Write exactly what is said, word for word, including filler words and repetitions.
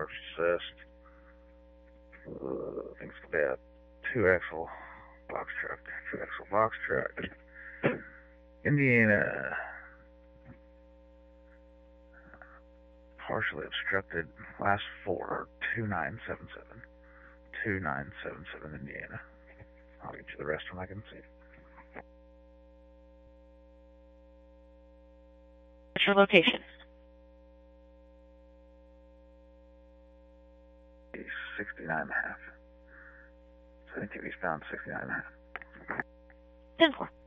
large assist. Uh, I think it's going to be a two-axle box truck. Two-axle box truck. Indiana. Partially obstructed. Last four. two nine seven seven. two nine seven seven Indiana. I'll get you the rest when I can see. What's your location? sixty-nine and a half. So I think it was found sixty-nine and a half. ten four.